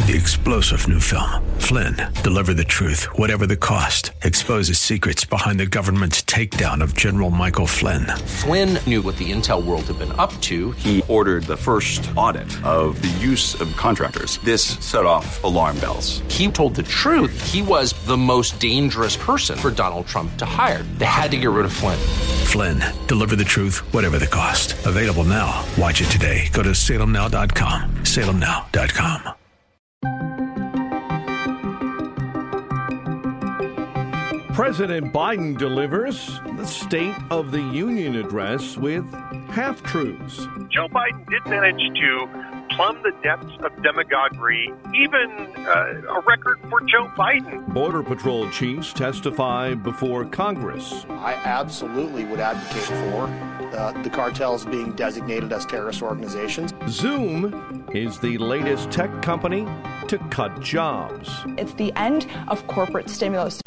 The explosive new film, Flynn, deliver the truth, whatever the cost, exposes secrets behind the government's takedown of General Michael Flynn. Flynn knew what the intel world had been up to. He ordered the first audit of the use of contractors. This set off alarm bells. He told the truth. He was the most dangerous person for Donald Trump to hire. They had to get rid of Flynn. Flynn, deliver the truth, whatever the cost. Available now. Watch it today. Go to salemnow.com. salemnow.com. President Biden delivers the State of the Union address with half-truths. Joe Biden did manage to plumb the depths of demagoguery, even a record for Joe Biden. Border Patrol chiefs testify before Congress. I absolutely would advocate for the cartels being designated as terrorist organizations. Zoom is the latest tech company to cut jobs. It's the end of corporate stimulus.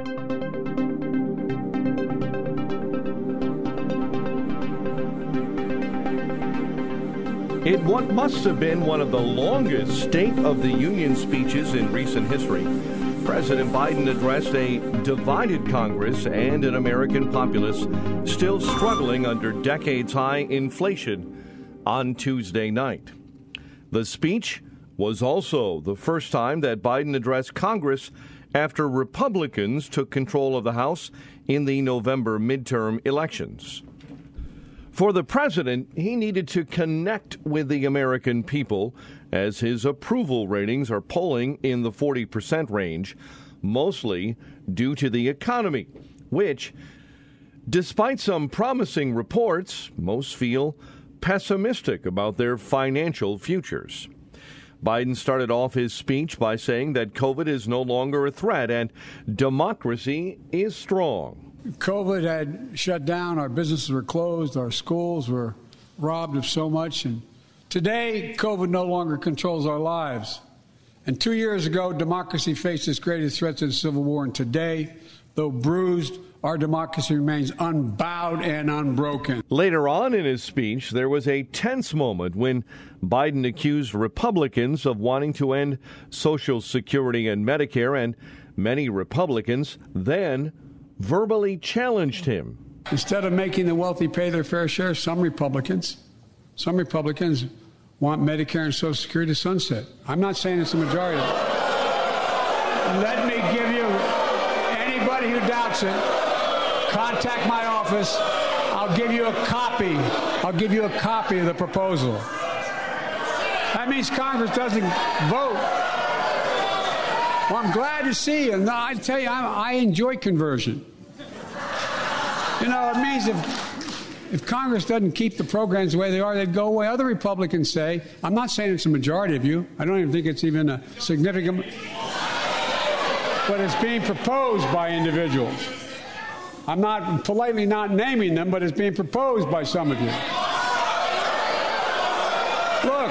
In what must have been one of the longest State of the Union speeches in recent history, President Biden addressed a divided Congress and an American populace still struggling under decades-high inflation on Tuesday night. The speech was also the first time that Biden addressed Congress after Republicans took control of the House in the November midterm elections. For the president, he needed to connect with the American people as his approval ratings are polling in the 40% range, mostly due to the economy, which, despite some promising reports, most feel pessimistic about their financial futures. Biden started off his speech by saying that COVID is no longer a threat and democracy is strong. COVID had shut down, our businesses were closed, our schools were robbed of so much, and today COVID no longer controls our lives. And 2 years ago, democracy faced its greatest threats in the Civil War, and today, though bruised, our democracy remains unbowed and unbroken. Later on in his speech, there was a tense moment when Biden accused Republicans of wanting to end Social Security and Medicare, and many Republicans then verbally challenged him. Instead of making the wealthy pay their fair share, some Republicans want Medicare and Social Security to sunset. I'm not saying it's the majority. Let me give you, anybody who doubts it, contact my office. I'll give you a copy. I'll give you a copy of the proposal. That means Congress doesn't vote. Well, I'm glad to see you. No, I tell you, I enjoy conversion. You know, it means if Congress doesn't keep the programs the way they are, they'd go away. Other Republicans say, I'm not saying it's a majority of you. I don't even think it's even a significant, but it's being proposed by individuals. I'm not politely not naming them, but it's being proposed by some of you. Look,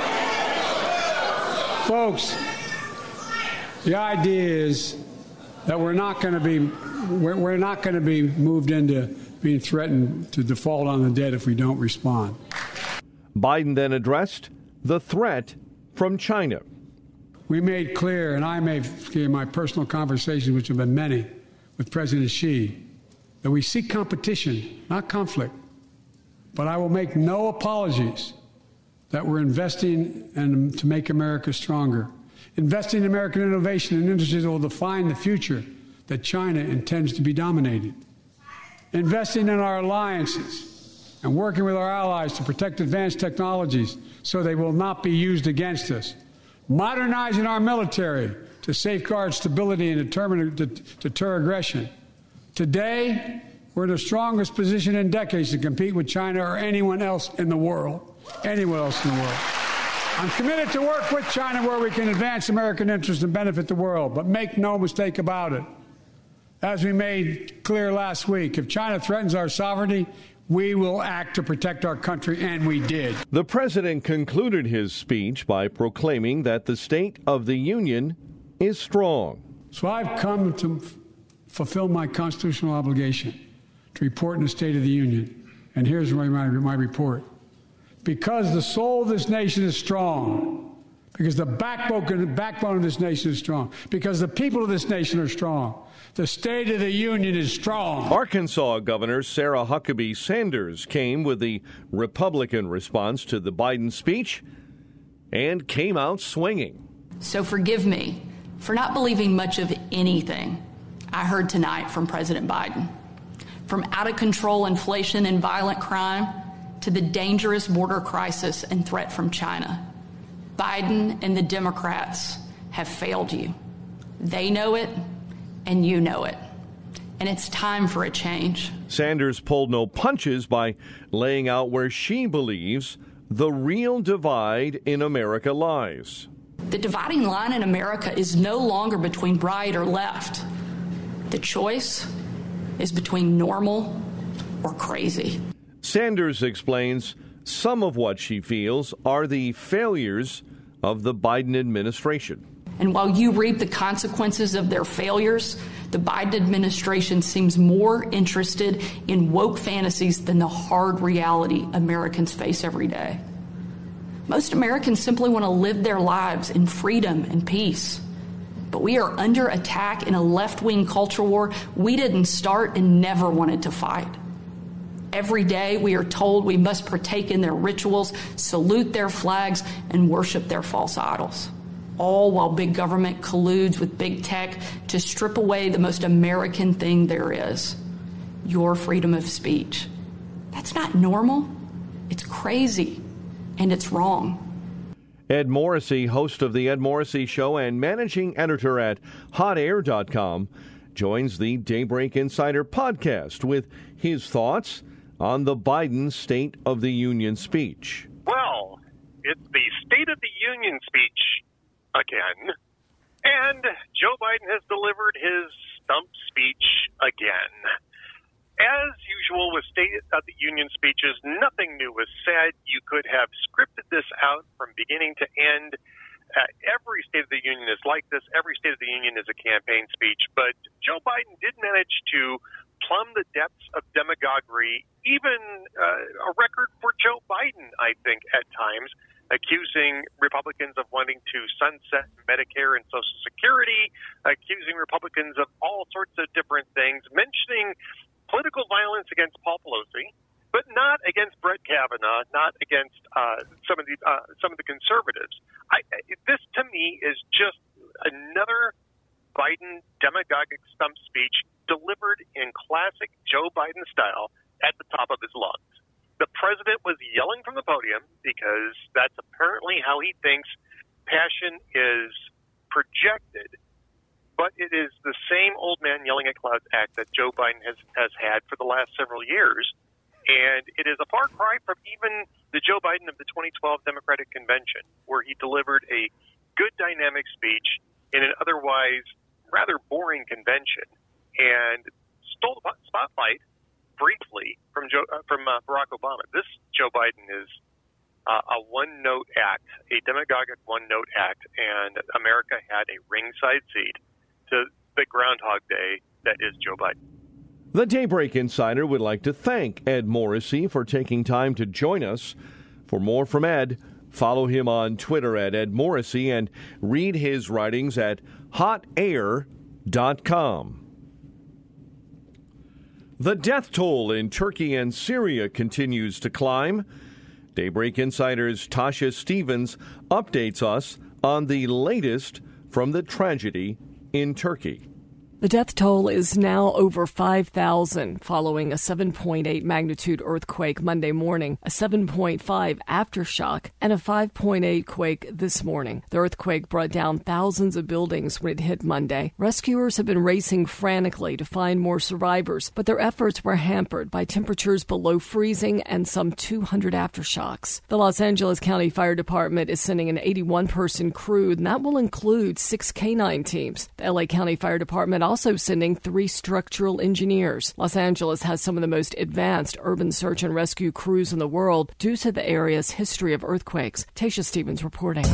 folks, the idea is that we're not going to be moved into being threatened to default on the debt if we don't respond. Biden then addressed the threat from China. We made clear, and I made in my personal conversations, which have been many, with President Xi, that we seek competition, not conflict. But I will make no apologies that we're investing to make America stronger. Investing in American innovation and industries that will define the future that China intends to be dominating. Investing in our alliances and working with our allies to protect advanced technologies so they will not be used against us. Modernizing our military to safeguard stability and deter aggression. Today, we're in the strongest position in decades to compete with China or anyone else in the world. Anyone else in the world. I'm committed to work with China where we can advance American interests and benefit the world. But make no mistake about it. As we made clear last week, if China threatens our sovereignty, we will act to protect our country, and we did. The president concluded his speech by proclaiming that the State of the Union is strong. So I've come to fulfill my constitutional obligation to report in the State of the Union. And here's my report. Because the soul of this nation is strong, Because the backbone of this nation is strong. Because the people of this nation are strong. The State of the Union is strong. Arkansas Governor Sarah Huckabee Sanders came with the Republican response to the Biden speech and came out swinging. So forgive me for not believing much of anything I heard tonight from President Biden. From out-of-control inflation and violent crime to the dangerous border crisis and threat from China. Biden and the Democrats have failed you. They know it, and you know it. And it's time for a change. Sanders pulled no punches by laying out where she believes the real divide in America lies. The dividing line in America is no longer between right or left. The choice is between normal or crazy. Sanders explains some of what she feels are the failures of the Biden administration. And while you reap the consequences of their failures, the Biden administration seems more interested in woke fantasies than the hard reality Americans face every day. Most Americans simply want to live their lives in freedom and peace. But we are under attack in a left-wing culture war we didn't start and never wanted to fight. Every day we are told we must partake in their rituals, salute their flags, and worship their false idols. All while big government colludes with big tech to strip away the most American thing there is, your freedom of speech. That's not normal. It's crazy, and it's wrong. Ed Morrissey, host of The Ed Morrissey Show and managing editor at hotair.com, joins the Daybreak Insider podcast with his thoughts on the Biden State of the Union speech. Well, it's the State of the Union speech again, and Joe Biden has delivered his stump speech again. As usual with State of the Union speeches, nothing new was said. You could have scripted this out from beginning to end. Every State of the Union is like this. Every State of the Union is a campaign speech. But Joe Biden did manage to plumb the depths of demagoguery, even a record for Joe Biden, I think, at times, accusing Republicans of wanting to sunset Medicare and Social Security, accusing Republicans of all sorts of different things, mentioning political violence against Paul Pelosi, but not against Brett Kavanaugh, not against some of the conservatives. This, to me, is just another Biden demagogic stump speech delivered in classic Joe Biden style at the top of his lungs. The president was yelling from the podium because that's apparently how he thinks passion is projected. But it is the same old man yelling at clouds act that Joe Biden has had for the last several years. And it is a far cry from even the Joe Biden of the 2012 Democratic Convention, where he delivered a good dynamic speech in an otherwise rather boring convention and stole the spotlight briefly from Barack Obama. This Joe Biden is a one-note act, a demagogic one-note act, and America had a ringside seat to the Groundhog Day that is Joe Biden. The Daybreak Insider would like to thank Ed Morrissey for taking time to join us. For more from Ed, follow him on Twitter at Ed Morrissey and read his writings at hotair.com. The death toll in Turkey and Syria continues to climb. Daybreak Insider's Tasha Stevens updates us on the latest from the tragedy in Turkey. The death toll is now over 5,000 following a 7.8 magnitude earthquake Monday morning, a 7.5 aftershock, and a 5.8 quake this morning. The earthquake brought down thousands of buildings when it hit Monday. Rescuers have been racing frantically to find more survivors, but their efforts were hampered by temperatures below freezing and some 200 aftershocks. The Los Angeles County Fire Department is sending an 81-person crew, and that will include 6 canine teams. The LA County Fire Department also sending 3 structural engineers. Los Angeles has some of the most advanced urban search and rescue crews in the world due to the area's history of earthquakes. Tasha Stevens reporting.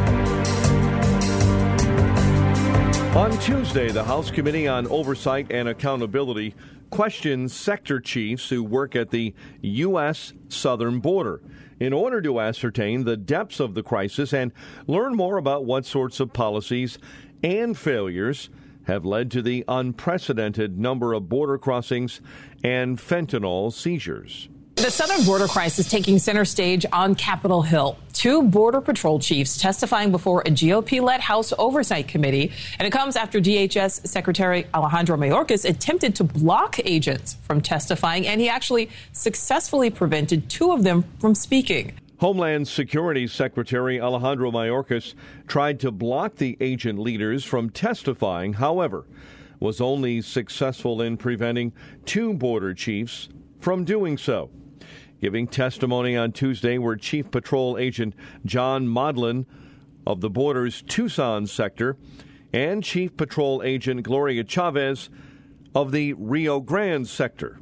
On Tuesday, the House Committee on Oversight and Accountability questioned sector chiefs who work at the U.S. southern border. in order to ascertain the depths of the crisis and learn more about what sorts of policies and failures have led to the unprecedented number of border crossings and fentanyl seizures. The southern border crisis taking center stage on Capitol Hill. 2 Border Patrol chiefs testifying before a GOP-led House Oversight Committee. And it comes after DHS Secretary Alejandro Mayorkas attempted to block agents from testifying, and he actually successfully prevented 2 of them from speaking. Homeland Security Secretary Alejandro Mayorkas tried to block the agent leaders from testifying, however, was only successful in preventing 2 border chiefs from doing so. Giving testimony on Tuesday were Chief Patrol Agent John Modlin of the border's Tucson sector and Chief Patrol Agent Gloria Chavez of the Rio Grande sector.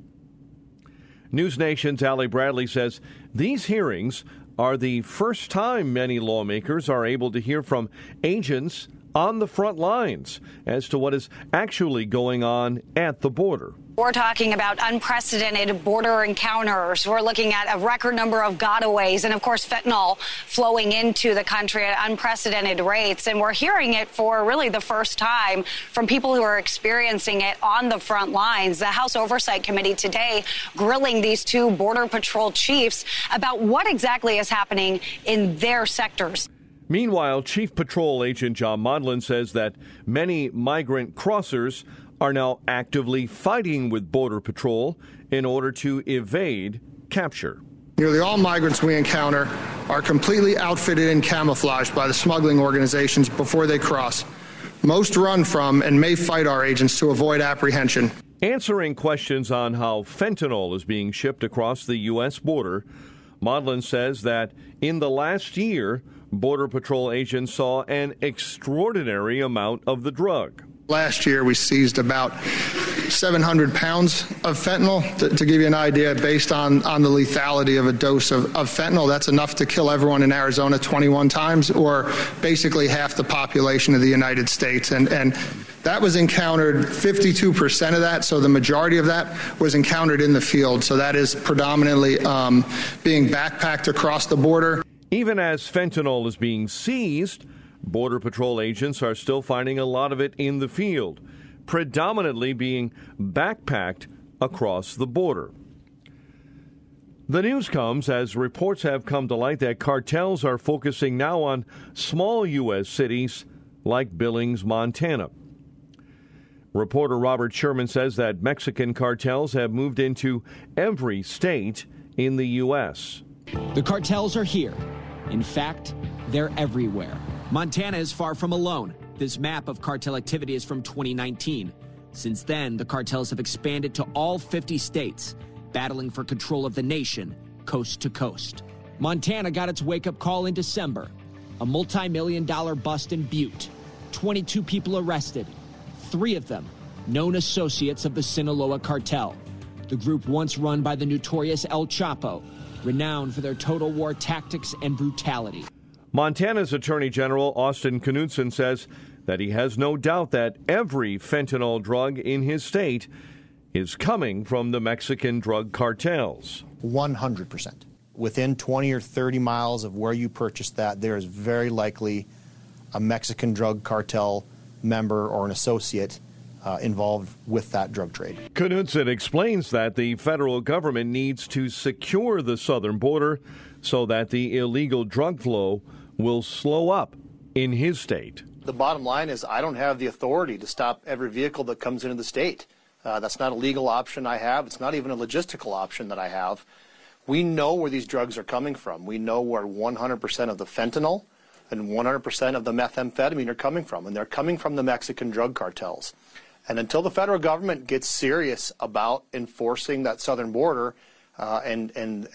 News Nation's Allie Bradley says these hearings are the first time many lawmakers are able to hear from agents on the front lines as to what is actually going on at the border. We're talking about unprecedented border encounters. We're looking at a record number of gotaways and, of course, fentanyl flowing into the country at unprecedented rates. And we're hearing it for really the first time from people who are experiencing it on the front lines. The House Oversight Committee today grilling these 2 Border Patrol chiefs about what exactly is happening in their sectors. Meanwhile, Chief Patrol Agent John Modlin says that many migrant crossers are now actively fighting with Border Patrol in order to evade capture. Nearly all migrants we encounter are completely outfitted and camouflaged by the smuggling organizations before they cross. Most run from and may fight our agents to avoid apprehension. Answering questions on how fentanyl is being shipped across the U.S. border, Modlin says that in the last year, Border Patrol agents saw an extraordinary amount of the drug. Last year, we seized about 700 pounds of fentanyl. To give you an idea, based on the lethality of a dose of fentanyl, that's enough to kill everyone in Arizona 21 times, or basically half the population of the United States. And that was encountered, 52% of that, so the majority of that was encountered in the field. So that is predominantly being backpacked across the border. Even as fentanyl is being seized, Border Patrol agents are still finding a lot of it in the field, predominantly being backpacked across the border. The news comes as reports have come to light that cartels are focusing now on small U.S. cities like Billings, Montana. Reporter Robert Sherman says that Mexican cartels have moved into every state in the U.S. The cartels are here. In fact, they're everywhere. Montana is far from alone. This map of cartel activity is from 2019. Since then, the cartels have expanded to all 50 states, battling for control of the nation, coast to coast. Montana got its wake-up call in December. A multi-million-dollar bust in Butte. 22 people arrested. 3 of them known associates of the Sinaloa cartel, the group once run by the notorious El Chapo, renowned for their total war tactics and brutality. Montana's Attorney General Austin Knudsen says that he has no doubt that every fentanyl drug in his state is coming from the Mexican drug cartels. 100%. Within 20 or 30 miles of where you purchased that, there is very likely a Mexican drug cartel member or an associate involved with that drug trade. Knudsen explains that the federal government needs to secure the southern border so that the illegal drug flow will slow up in his state. The bottom line is I don't have the authority to stop every vehicle that comes into the state. That's not a legal option I have. It's not even a logistical option that I have. We know where these drugs are coming from. We know where 100% of the fentanyl and 100% of the methamphetamine are coming from, and they're coming from the Mexican drug cartels. And until the federal government gets serious about enforcing that southern border and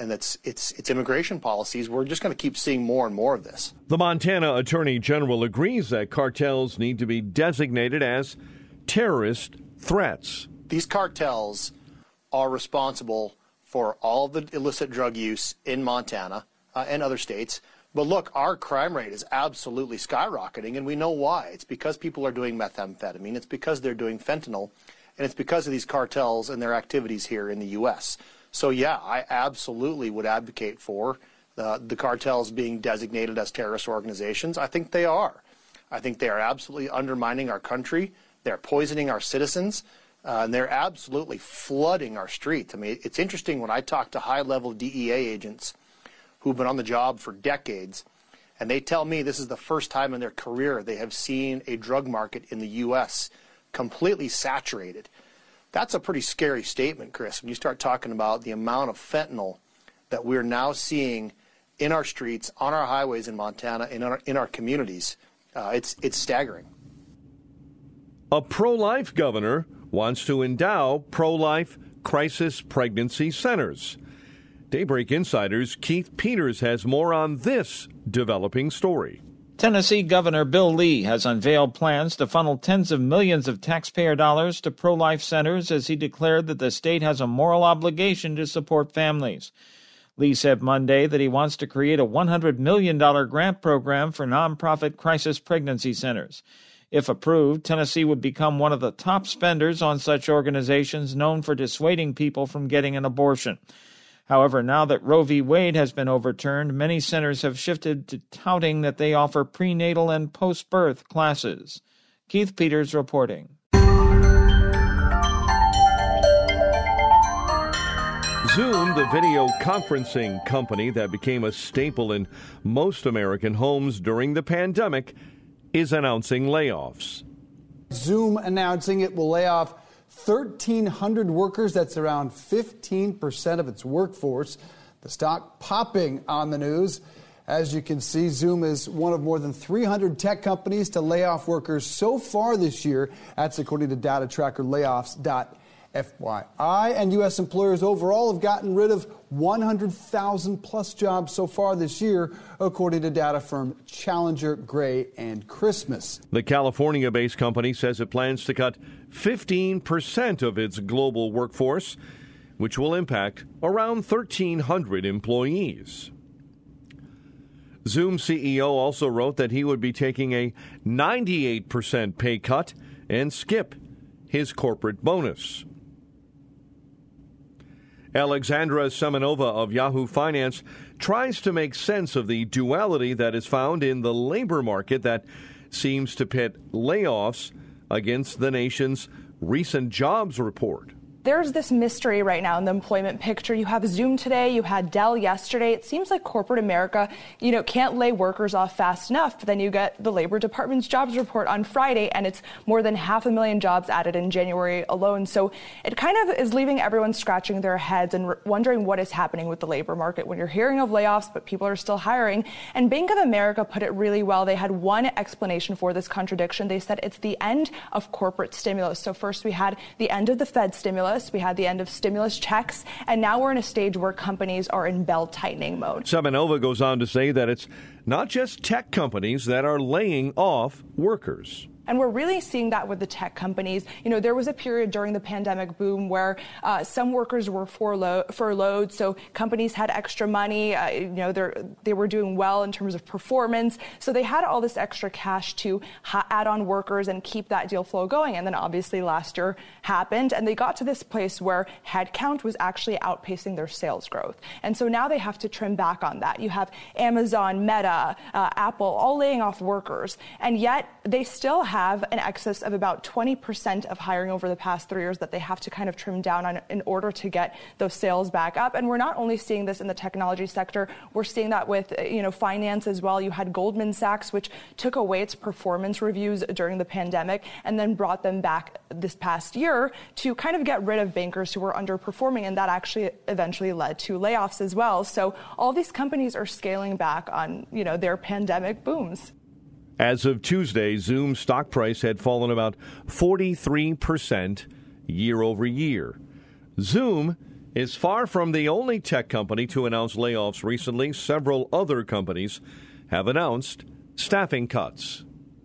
its immigration policies, we're just going to keep seeing more and more of this. The Montana Attorney General agrees that cartels need to be designated as terrorist threats. These cartels are responsible for all of the illicit drug use in Montana and other states. But look, our crime rate is absolutely skyrocketing, and we know why. It's because people are doing methamphetamine, it's because they're doing fentanyl, and it's because of these cartels and their activities here in the U.S. So, yeah, I absolutely would advocate for the cartels being designated as terrorist organizations. I think they are. I think they are absolutely undermining our country. They're poisoning our citizens. And they're absolutely flooding our streets. I mean, it's interesting when I talk to high-level DEA agents who've been on the job for decades, and they tell me this is the first time in their career they have seen a drug market in the U.S. completely saturated. That's a pretty scary statement, Chris, when you start talking about the amount of fentanyl that we're now seeing in our streets, on our highways in Montana, in our communities. It's staggering. A pro-life governor wants to endow pro-life crisis pregnancy centers. Daybreak Insider's Keith Peters has more on this developing story. Tennessee Governor Bill Lee has unveiled plans to funnel tens of millions of taxpayer dollars to pro-life centers as he declared that the state has a moral obligation to support families. Lee said Monday that he wants to create a $100 million grant program for nonprofit crisis pregnancy centers. If approved, Tennessee would become one of the top spenders on such organizations known for dissuading people from getting an abortion. However, now that Roe v. Wade has been overturned, many centers have shifted to touting that they offer prenatal and post-birth classes. Keith Peters reporting. Zoom, the video conferencing company that became a staple in most American homes during the pandemic, is announcing layoffs. Zoom announcing it will lay off 1,300 workers. That's around 15% of its workforce. The stock popping on the news. As you can see, Zoom is one of more than 300 tech companies to lay off workers so far this year. That's according to data tracker layoffs.FYI. And U.S. employers overall have gotten rid of 100,000 plus jobs so far this year, according to data firm Challenger, Gray & Christmas. The California-based company says it plans to cut 15% of its global workforce, which will impact around 1,300 employees. Zoom CEO also wrote that he would be taking a 98% pay cut and skip his corporate bonus. Alexandra Semenova of Yahoo Finance tries to make sense of the duality that is found in the labor market that seems to pit layoffs against the nation's recent jobs report. There's this mystery right now in the employment picture. You have Zoom today, you had Dell yesterday. It seems like corporate America, can't lay workers off fast enough. But then you get the Labor Department's jobs report on Friday, and it's more than 500,000 jobs added in January alone. So it kind of is leaving everyone scratching their heads and wondering what is happening with the labor market when you're hearing of layoffs, but people are still hiring. And Bank of America put it really well. They had one explanation for this contradiction. They said it's the end of corporate stimulus. So first we had the end of the Fed stimulus. We had the end of stimulus checks, and now we're in a stage where companies are in belt-tightening mode. Semenova goes on to say that it's not just tech companies that are laying off workers. And we're really seeing that with the tech companies. There was a period during the pandemic boom where some workers were furloughed, so companies had extra money. They were doing well in terms of performance, so they had all this extra cash to add on workers and keep that deal flow going. And then obviously last year happened, and they got to this place where headcount was actually outpacing their sales growth. And so now they have to trim back on that. You have Amazon, Meta, Apple, all laying off workers, and yet they still have an excess of about 20% of hiring over the past 3 years that they have to kind of trim down on in order to get those sales back up. And we're not only seeing this in the technology sector, we're seeing that with, finance as well. You had Goldman Sachs, which took away its performance reviews during the pandemic and then brought them back this past year to kind of get rid of bankers who were underperforming. And that actually eventually led to layoffs as well. So all these companies are scaling back on, their pandemic booms. As of Tuesday, Zoom's stock price had fallen about 43% year over year. Zoom is far from the only tech company to announce layoffs recently. Several other companies have announced staffing cuts.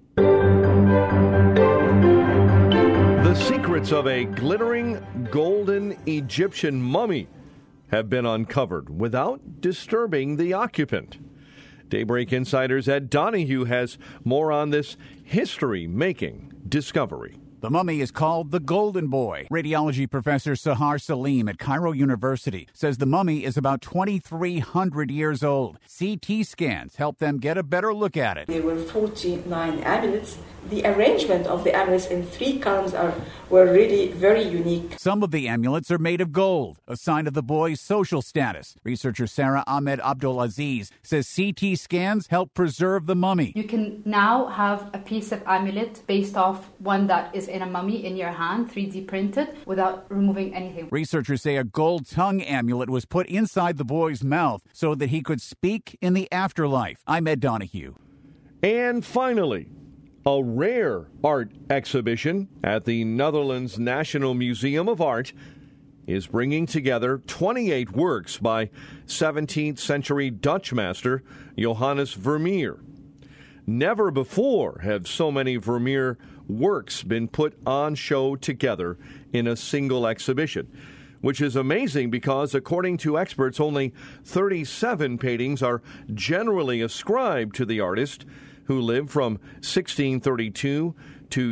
The secrets of a glittering golden Egyptian mummy have been uncovered without disturbing the occupant. Daybreak Insider's Ed Donahue has more on this history-making discovery. The mummy is called the Golden Boy. Radiology professor Sahar Salim at Cairo University says the mummy is about 2,300 years old. CT scans help them get a better look at it. There were 49 amulets. The arrangement of the amulets in 3 columns were really very unique. Some of the amulets are made of gold, a sign of the boy's social status. Researcher Sarah Ahmed Abdulaziz says CT scans help preserve the mummy. You can now have a piece of amulet based off one that is in a mummy in your hand, 3D printed, without removing anything. Researchers say a gold tongue amulet was put inside the boy's mouth so that he could speak in the afterlife. I'm Ed Donahue. And finally, a rare art exhibition at the Netherlands National Museum of Art is bringing together 28 works by 17th century Dutch master Johannes Vermeer. Never before have so many Vermeer works been put on show together in a single exhibition, which is amazing because, according to experts, only 37 paintings are generally ascribed to the artist, who lived from 1632 to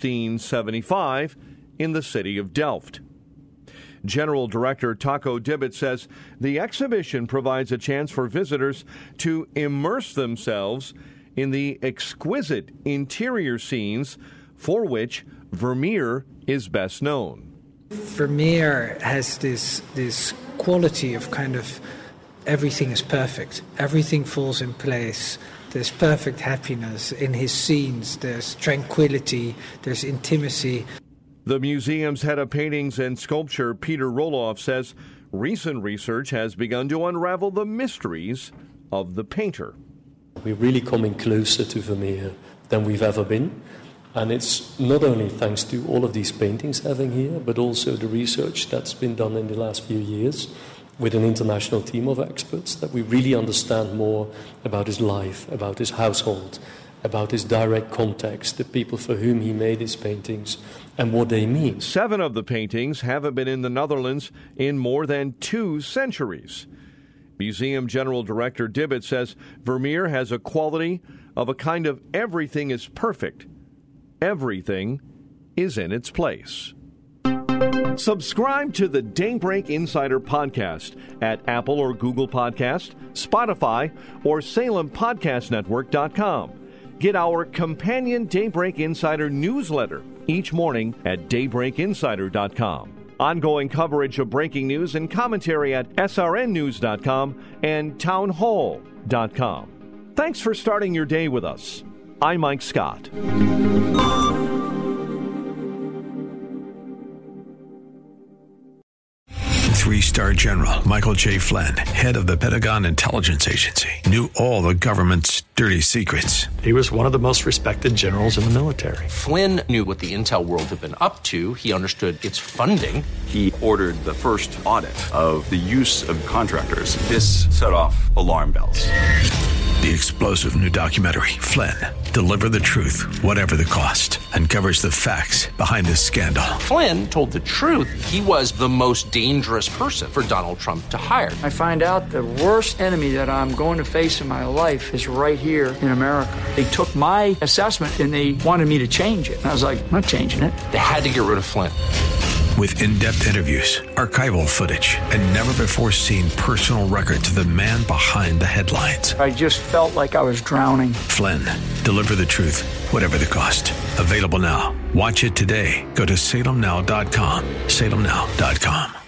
1675 in the city of Delft. General Director Taco Dibbett says the exhibition provides a chance for visitors to immerse themselves in the exquisite interior scenes for which Vermeer is best known. Vermeer has this quality of kind of everything is perfect. Everything falls in place. There's perfect happiness in his scenes. There's tranquility. There's intimacy. The museum's head of paintings and sculpture, Peter Roloff, says recent research has begun to unravel the mysteries of the painter. We're really coming closer to Vermeer than we've ever been. And it's not only thanks to all of these paintings having here, but also the research that's been done in the last few years with an international team of experts, that we really understand more about his life, about his household, about his direct context, the people for whom he made his paintings, and what they mean. 7 of the paintings haven't been in the Netherlands in more than 2 centuries. Museum General Director Dibbett says Vermeer has a quality of a kind of everything is perfect. Everything is in its place. Subscribe to the Daybreak Insider podcast at Apple or Google Podcast, Spotify, or SalemPodcastNetwork.com. Get our companion Daybreak Insider newsletter each morning at DaybreakInsider.com. Ongoing coverage of breaking news and commentary at SRNnews.com and Townhall.com. Thanks for starting your day with us. I'm Mike Scott. 3-star General Michael J. Flynn, head of the Pentagon Intelligence Agency, knew all the government's dirty secrets. He was one of the most respected generals in the military. Flynn knew what the intel world had been up to. He understood its funding. He ordered the first audit of the use of contractors. This set off alarm bells. The explosive new documentary, Flynn, Deliver the Truth, Whatever the Cost, uncovers the facts behind this scandal. Flynn told the truth. He was the most dangerous person for Donald Trump to hire. I find out the worst enemy that I'm going to face in my life is right here in America. They took my assessment and they wanted me to change it. And I was like, I'm not changing it. They had to get rid of Flynn. With in-depth interviews, archival footage, and never-before-seen personal records of the man behind the headlines. I just felt like I was drowning. Flynn, Deliver the Truth, Whatever the Cost. Available now. Watch it today. Go to salemnow.com. salemnow.com.